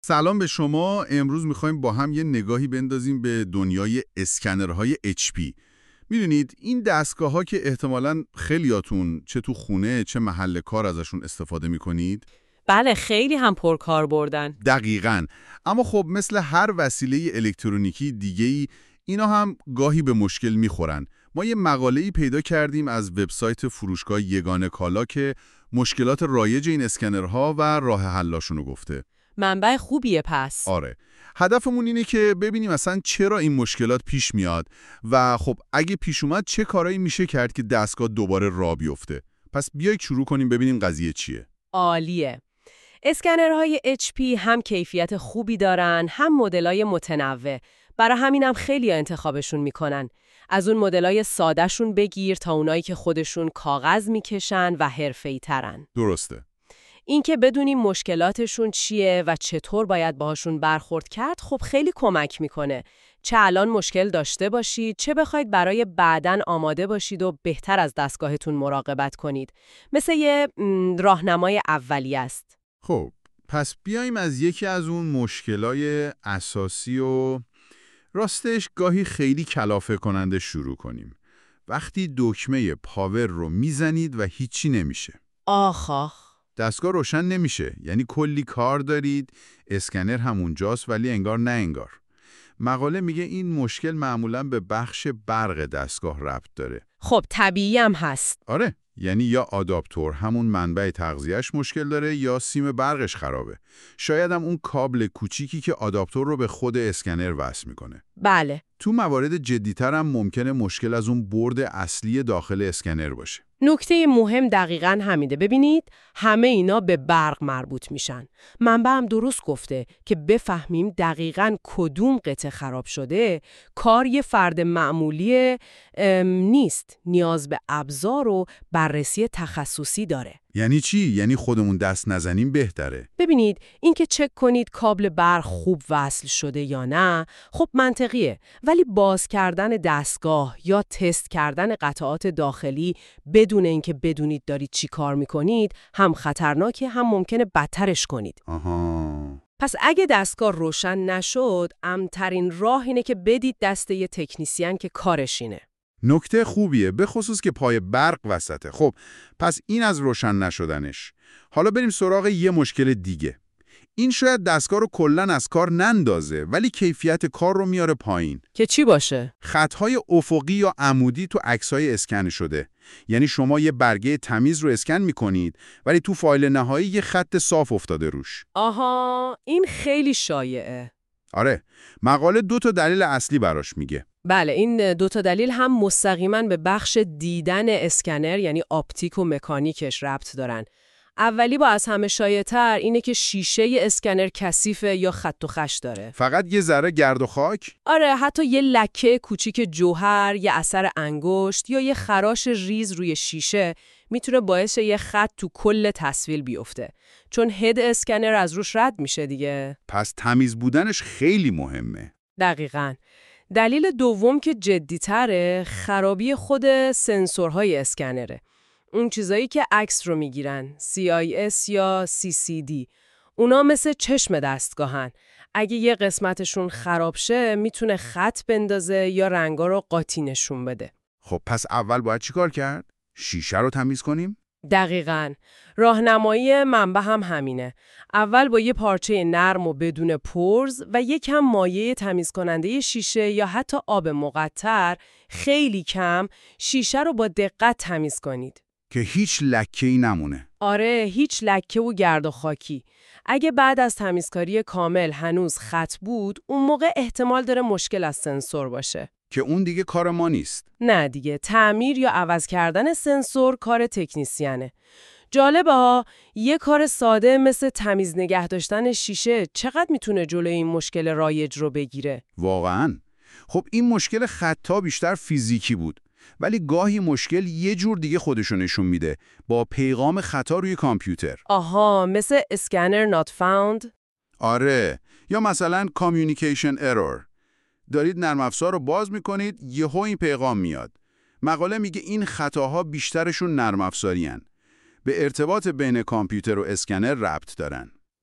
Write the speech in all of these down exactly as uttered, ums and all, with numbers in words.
سلام به شما. امروز میخوایم با هم یه نگاهی بندازیم به دنیای اسکنرهای اچ پی. میدونید این دستگاه ها که احتمالاً خیلیاتون چه تو خونه چه محل کار ازشون استفاده میکنید. بله، خیلی هم پرکار بردن. دقیقاً. اما خب مثل هر وسیله الکترونیکی دیگه‌ای اینا هم گاهی به مشکل میخورن. ما یه مقاله‌ای پیدا کردیم از وبسایت فروشگاه یگانه کالا که مشکلات رایج این اسکنرها و راه حلاشونو گفته. منبع خوبیه پس. آره. هدفمون اینه که ببینیم اصلا چرا این مشکلات پیش میاد و خب اگه پیش اومد چه کارایی میشه کرد که دستگاه دوباره راه بیفته. پس بیایید شروع کنیم ببینیم قضیه چیه. عالیه. اسکنرهای اچ پی هم کیفیت خوبی دارن، هم مدلای متنوع. برای همینم خیلی انتخابشون میکنن. از اون مدلای سادهشون بگیر تا اونایی که خودشون کاغذ میکشن و حرفه‌ای ترن. درسته. این که بدونیم مشکلاتشون چیه و چطور باید باهاشون برخورد کرد خب خیلی کمک میکنه. چه الان مشکل داشته باشید، چه بخواید برای بعدن آماده باشید و بهتر از دستگاهتون مراقبت کنید. مثل یه راهنمای اولیه است. خب پس بیایم از یکی از اون مشکلای اساسی و راستش گاهی خیلی کلافه کننده شروع کنیم. وقتی دکمه پاور رو میزنید و هیچی نمیشه. آخ آخ. دستگاه روشن نمیشه، یعنی کلی کار دارید، اسکنر همونجاست ولی انگار نه انگار. مقاله میگه این مشکل معمولاً به بخش برق دستگاه ربط داره. خب طبیعی هم هست. آره، یعنی یا آداپتور همون منبع تغذیه‌اش مشکل داره یا سیم برقش خرابه. شاید هم اون کابل کوچیکی که آداپتور رو به خود اسکنر وصل میکنه. بله. تو موارد جدی‌تر هم ممکنه مشکل از اون برد اصلی داخل اسکنر باشه. نکته مهم دقیقاً همینه. ببینید همه اینا به برق مربوط میشن. منبع هم درست گفته که بفهمیم دقیقاً کدوم قطعه خراب شده. کار یه فرد معمولی نیست. نیاز به ابزار و بررسی تخصصی داره. یعنی چی؟ یعنی خودمون دست نزنیم بهتره. ببینید اینکه چک کنید کابل برق خوب وصل شده یا نه، خب منطقیه. ولی باز کردن دستگاه یا تست کردن قطعات داخلی بدون اینکه بدونید دارید چی کار میکنید هم خطرناکه، هم ممکنه بدترش کنید. آها. پس اگه دستگاه روشن نشد، امن‌ترین راه اینه که بدید دست یه تکنیسین که کارش اینه. نکته خوبیه، به خصوص که پای برق وسطه. خب پس این از روشن نشدنش. حالا بریم سراغ یه مشکل دیگه. این شاید دستگاه رو کلاً از کار نندازه ولی کیفیت کار رو میاره پایین. که چی باشه؟ خطهای افقی یا عمودی تو عکس‌های اسکن شده. یعنی شما یه برگه تمیز رو اسکن می‌کنید ولی تو فایل نهایی یه خط صاف افتاده روش. آها، این خیلی شایعه. آره، مقاله دو تا دلیل اصلی براش میگه. بله، این دو تا دلیل هم مستقیما به بخش دیدن اسکنر یعنی آپتیک و مکانیکش ربط دارن. اولی با از همه شایع‌تر اینه که شیشه اسکنر کثیفه یا خط و خش داره. فقط یه ذره گرد و خاک؟ آره، حتی یه لکه کوچیک جوهر، یه اثر انگشت یا یه خراش ریز روی شیشه میتونه باعث یه خط تو کل تصویر بیفته. چون هد اسکنر از روش رد میشه دیگه. پس تمیز بودنش خیلی مهمه. دقیقاً. دلیل دوم که جدی‌تره خرابی خود سنسورهای اسکنره. اون چیزایی که عکس رو میگیرن، سی آی اس یا سی سی دی. اونا مثل چشم دستگاهن. اگه یه قسمتشون خراب شه میتونه خط بندازه یا رنگا رو قاطی نشون بده. خب پس اول باید چیکار کرد؟ شیشه رو تمیز کنیم؟ دقیقاً. راهنمایی منبع هم همینه. اول با یه پارچه نرم و بدون پرز و یک کم مایع تمیز کننده شیشه یا حتی آب مقطر خیلی کم شیشه رو با دقت تمیز کنید. که هیچ لکه‌ای نمونه. آره، هیچ لکه و گرد و خاکی. اگه بعد از تمیزکاری کامل هنوز خط بود، اون موقع احتمال داره مشکل از سنسور باشه. که اون دیگه کار ما نیست. نه دیگه، تعمیر یا عوض کردن سنسور کار تکنیسیانه. جالبه ها، یه کار ساده مثل تمیز نگه داشتن شیشه چقدر میتونه جلوی این مشکل رایج رو بگیره؟ واقعاً. خب این مشکل خطا بیشتر فیزیکی بود. ولی گاهی مشکل یه جور دیگه خودشو نشون میده با پیغام خطا روی کامپیوتر. آها، مثل اسکنر not found؟ آره، یا مثلا communication error. دارید نرم افزار رو باز میکنید یهو این پیغام میاد. مقاله میگه این خطاها بیشترشون نرم افزاری هن. به ارتباط بین کامپیوتر و اسکنر ربط دارن.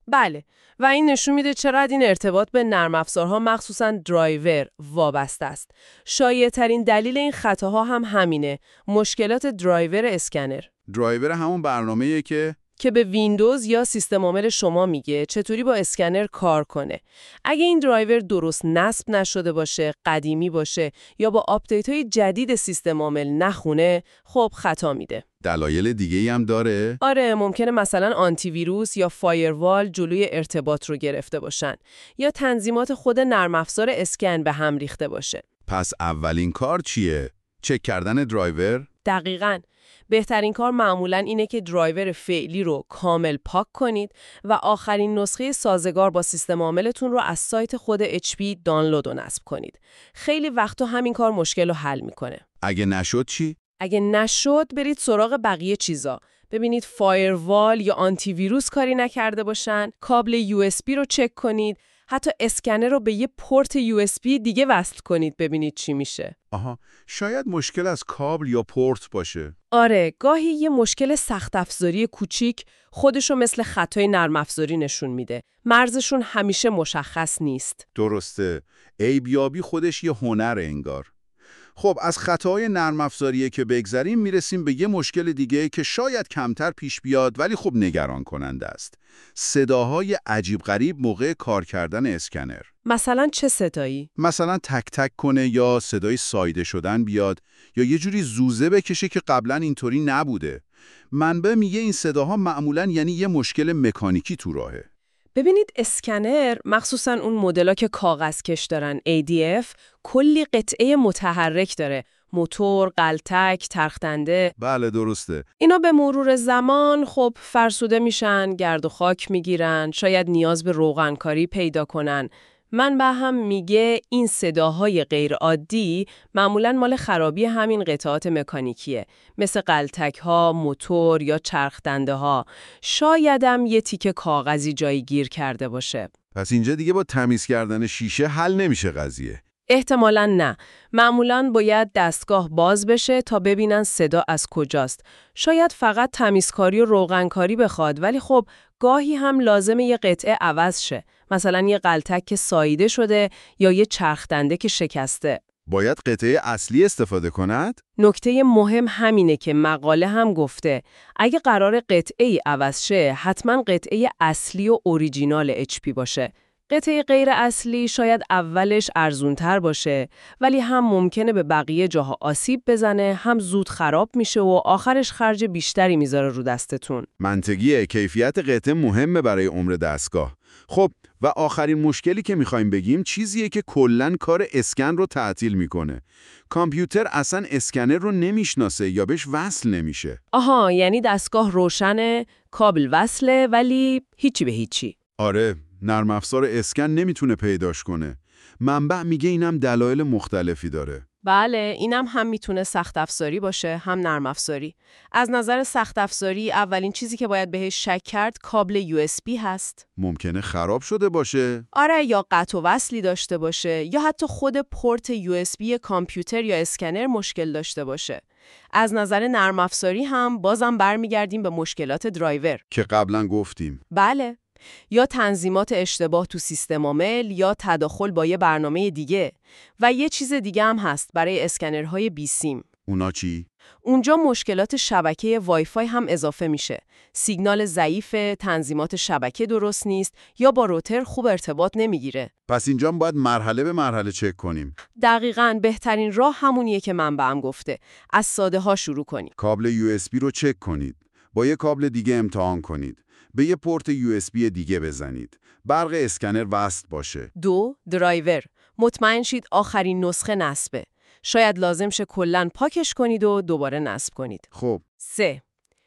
بله، و این نشون میده چقدر این ارتباط به نرم افزارها مخصوصاً درایور وابسته است. شایع‌ترین دلیل این خطاها هم همینه، مشکلات درایور اسکنر. درایور همون برنامه‌ایه که که به ویندوز یا سیستم عامل شما میگه چطوری با اسکنر کار کنه. اگه این درایور درست نصب نشده باشه، قدیمی باشه یا با آپدیت‌های جدید سیستم عامل نخونه، خب خطا میده. دلایل دیگه‌ای هم داره؟ آره، ممکنه مثلا آنتی ویروس یا فایروال جلوی ارتباط رو گرفته باشن یا تنظیمات خود نرم افزار اسکن به هم ریخته باشه. پس اولین کار چیه؟ چک کردن درایور؟ دقیقاً. بهترین کار معمولاً اینه که درایور فعلی رو کامل پاک کنید و آخرین نسخه سازگار با سیستم عاملتون رو از سایت خود اچ پی دانلود و نصب کنید. خیلی وقتا همین کار مشکل رو حل میکنه. اگه نشد چی؟ اگه نشد برید سراغ بقیه چیزا. ببینید فایروال یا آنتی ویروس کاری نکرده باشن، کابل یو اس بی رو چک کنید، حتی اسکنر رو به یه پورت یو اس بی دیگه وصل کنید ببینید چی میشه. آها، شاید مشکل از کابل یا پورت باشه. آره، گاهی یه مشکل سخت افزاری کوچیک خودشو مثل خطای نرم افزاری نشون میده. مرزشون همیشه مشخص نیست. درسته. عیبیابی خودش یه هنر انگار. خب از خطاهای نرم افزاریه که بگذریم میرسیم به یه مشکل دیگه که شاید کمتر پیش بیاد ولی خب نگران کننده است. صداهای عجیب غریب موقع کار کردن اسکنر. مثلا چه صدایی؟ مثلا تک تک کنه یا صدای سایده شدن بیاد یا یه جوری زوزه بکشه که قبلا اینطوری نبوده. منبع میگه این صداها معمولاً یعنی یه مشکل مکانیکی تو راهه. ببینید اسکنر، مخصوصا اون مدل‌ها که کاغذ کش دارن ای دی اف، کلی قطعه متحرک داره. موتور، قلتک، ترختنده. بله درسته. اینا به مرور زمان خب فرسوده میشن، گرد و خاک میگیرن، شاید نیاز به روغنکاری پیدا کنن. منبع هم میگه این صداهای غیر عادی معمولاً مال خرابی همین قطعات مکانیکیه، مثل قلتک ها، موتور یا چرخدنده ها. شایدم یه تیکه کاغذی جایی گیر کرده باشه. پس اینجا دیگه با تمیز کردن شیشه حل نمیشه قضیه. احتمالاً نه. معمولاً باید دستگاه باز بشه تا ببینن صدا از کجاست. شاید فقط تمیزکاری و روغنکاری بخواد، ولی خب گاهی هم لازمه یه قطعه عوض شه. مثلا یه قلتک که ساییده شده یا یه چرخدنده که شکسته. باید قطعه اصلی استفاده کند؟ نکته مهم همینه که مقاله هم گفته اگه قرار قطعه عوض شه، حتما قطعه اصلی و اوریجینال اچ پی باشه. قطعه غیر اصلی شاید اولش ارزونتر باشه، ولی هم ممکنه به بقیه جاها آسیب بزنه، هم زود خراب میشه و آخرش خرج بیشتری میذاره رو دستتون. منطقیه، کیفیت قطعه مهمه برای عمر دستگاه. خب و آخرین مشکلی که میخوایم بگیم چیزیه که کلاً کار اسکن رو تعطیل میکنه. کامپیوتر اصلا اسکنر رو نمیشناسه یا بهش وصل نمیشه. آها، یعنی دستگاه روشنه، کابل وصله، ولی هیچی به هیچی. آره، نرم افزار اسکن نمیتونه پیداش کنه. منبع میگه اینم دلایل مختلفی داره. بله، اینم هم میتونه سخت افزاری باشه، هم نرم افزاری. از نظر سخت افزاری اولین چیزی که باید بهش شک کرد کابل یو اس بی هست. ممکنه خراب شده باشه. آره، یا قطع و وصلی داشته باشه، یا حتی خود پورت یو اس بی کامپیوتر یا اسکنر مشکل داشته باشه. از نظر نرم افزاری هم بازم برمیگردیم به مشکلات درایور که قبلا گفتیم. بله، یا تنظیمات اشتباه تو سیستم عامل یا تداخل با یه برنامه دیگه. و یه چیز دیگه هم هست برای اسکنرهای بی سیم. اونا چی؟ اونجا مشکلات شبکه وای فای هم اضافه میشه. سیگنال ضعیف، تنظیمات شبکه درست نیست یا با روتر خوب ارتباط نمیگیره. پس اینجا هم باید مرحله به مرحله چک کنیم. دقیقاً بهترین راه همونیه که منبعم گفته. از ساده ها شروع کنید. کابل یو اس بی رو چک کنید. با یه کابل دیگه امتحان کنید. به یه پورت یو اس بی دیگه بزنید. برق اسکنر وصل باشه. دو، درایور. مطمئن شید آخرین نسخه نصبه. شاید لازم شه کلاً پاکش کنید و دوباره نصب کنید. خب. سه،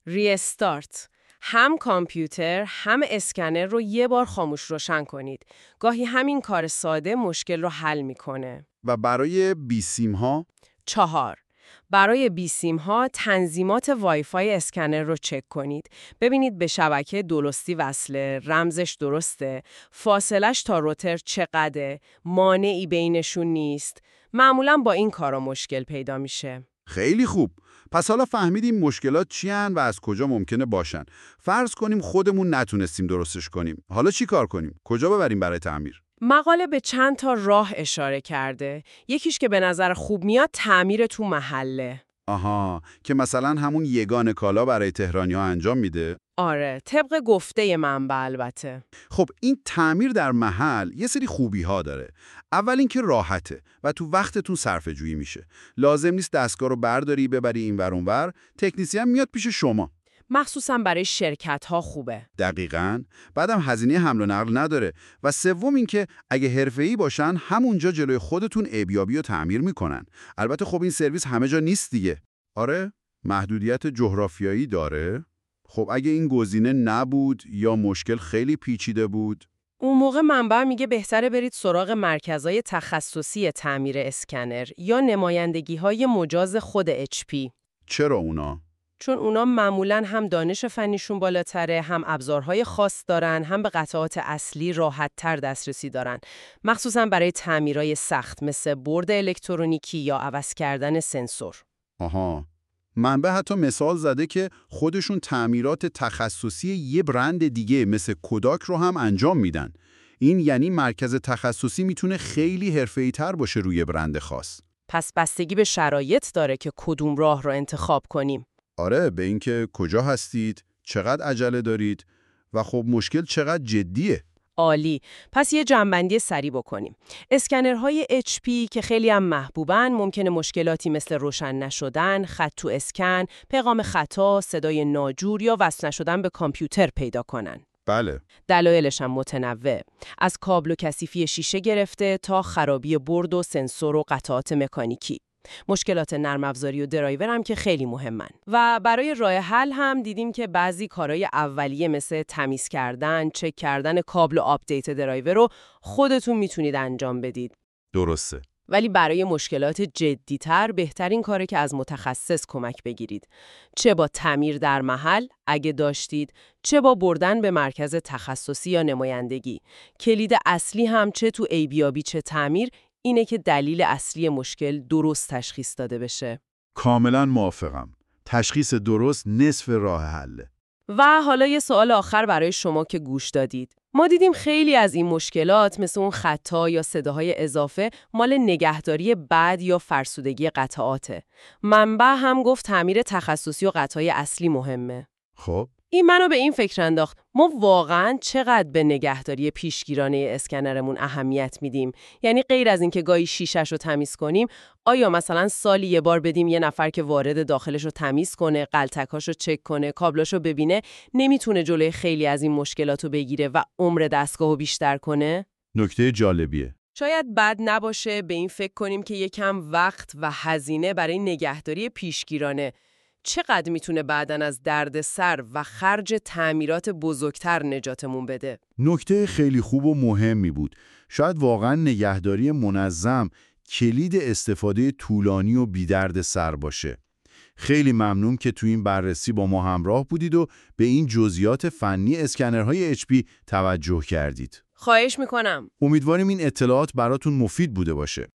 ریستارت. هم کامپیوتر هم اسکنر رو یه بار خاموش روشن کنید. گاهی همین کار ساده مشکل رو حل میکنه. و برای بی سیم ها؟ چهار، برای بی سیم ها تنظیمات وای فای اسکنر رو چک کنید. ببینید به شبکه درستی وصله، رمزش درسته، فاصلش تا روتر چقدره، مانعی بینشون نیست. معمولاً با این کارا مشکل پیدا میشه. خیلی خوب. پس حالا فهمیدیم مشکلات چیان و از کجا ممکنه باشن. فرض کنیم خودمون نتونستیم درستش کنیم. حالا چی کار کنیم؟ کجا ببریم برای تعمیر؟ مقاله به چند تا راه اشاره کرده. یکیش که به نظر خوب میاد تعمیر تو محله. آها، که مثلا همون یگان کالا برای تهرانی‌ها انجام میده؟ آره، طبق گفته منبع البته. خب این تعمیر در محل یه سری خوبی ها داره. اول اینکه راحته و تو وقتتون صرفه‌جویی میشه. لازم نیست دستگاه رو برداری ببری اینور اونور، تکنیسین میاد پیش شما. مخصوصا برای شرکت‌ها خوبه. دقیقاً. بعدم هزینه حمل و نقل نداره. و سوم اینکه اگه حرفه‌ای باشن همونجا جلوی خودتون عیب‌یابی و تعمیر میکنن. البته خب این سرویس همه جا نیست دیگه. آره، محدودیت جغرافیایی داره. خب اگه این گزینه نبود یا مشکل خیلی پیچیده بود، اون موقع منبع میگه بهتره برید سراغ مرکزهای تخصصی تعمیر اسکنر یا نمایندگی‌های مجاز خود اچ پی. چرا اونا؟ چون اونا معمولاً هم دانش فنیشون بالاتره، هم ابزارهای خاص دارن، هم به قطعات اصلی راحت‌تر دسترسی دارن. مخصوصاً برای تعمیرای سخت مثل برد الکترونیکی یا عوض کردن سنسور. آها. منبع حتی مثال زده که خودشون تعمیرات تخصصی یه برند دیگه مثل کوداک رو هم انجام میدن. این یعنی مرکز تخصصی میتونه خیلی حرفه‌ای‌تر باشه روی برند خاص. پس بستگی به شرایط داره که کدوم راه رو انتخاب کنیم. آره، به اینکه کجا هستید، چقدر عجله دارید و خب مشکل چقدر جدیه. عالی. پس یه جنبندی سریع بکنیم. اسکنرهای اچ پی که خیلی هم محبوبن ممکنه مشکلاتی مثل روشن نشدن، خط تو اسکن، پیغام خطا، صدای ناجور یا وصل نشدن به کامپیوتر پیدا کنن. بله. دلایلش هم متنوع. از کابل و کثیفی شیشه گرفته تا خرابی برد و سنسور و قطعات مکانیکی. مشکلات نرم افزاری و درایور هم که خیلی مهمن. و برای راه حل هم دیدیم که بعضی کارهای اولیه مثل تمیز کردن، چک کردن کابل و آپدیت درایور رو خودتون میتونید انجام بدید. درسته. ولی برای مشکلات جدی‌تر بهترین کاره که از متخصص کمک بگیرید. چه با تعمیر در محل اگه داشتید، چه با بردن به مرکز تخصصی یا نمایندگی. کلید اصلی هم چه تو عیب‌یابی چه تعمیر اینه که دلیل اصلی مشکل درست تشخیص داده بشه. کاملا موافقم. تشخیص درست نصف راه حله. و حالا یه سوال آخر برای شما که گوش دادید. ما دیدیم خیلی از این مشکلات مثل اون خطا یا صداهای اضافه مال نگهداری بد یا فرسودگی قطعاته. منبع هم گفت تعمیر تخصصی و قطعای اصلی مهمه. خب این منو به این فکر انداخت ما واقعاً چقدر به نگهداری پیشگیرانه اسکنرمون اهمیت میدیم؟ یعنی غیر از اینکه گاهی شیشه‌ش رو تمیز کنیم، آیا مثلا سالی یه بار بدیم یه نفر که وارد داخلش رو تمیز کنه، قلتک‌هاش رو چک کنه، کابلاش رو ببینه، نمیتونه جلوی خیلی از این مشکلات رو بگیره و عمر دستگاه رو بیشتر کنه؟ نکته جالبیه. شاید بد نباشه به این فکر کنیم که یکم وقت و هزینه برای نگهداری پیشگیرانه چقدر میتونه بعدن از دردسر و خرج تعمیرات بزرگتر نجاتمون بده. نکته خیلی خوب و مهمی بود. شاید واقعا نگهداری منظم کلید استفاده طولانی و بی‌درد سر باشه. خیلی ممنون که تو این بررسی با ما همراه بودید و به این جزئیات فنی اسکنرهای اچ پی توجه کردید. خواهش میکنم. امیدواریم این اطلاعات براتون مفید بوده باشه.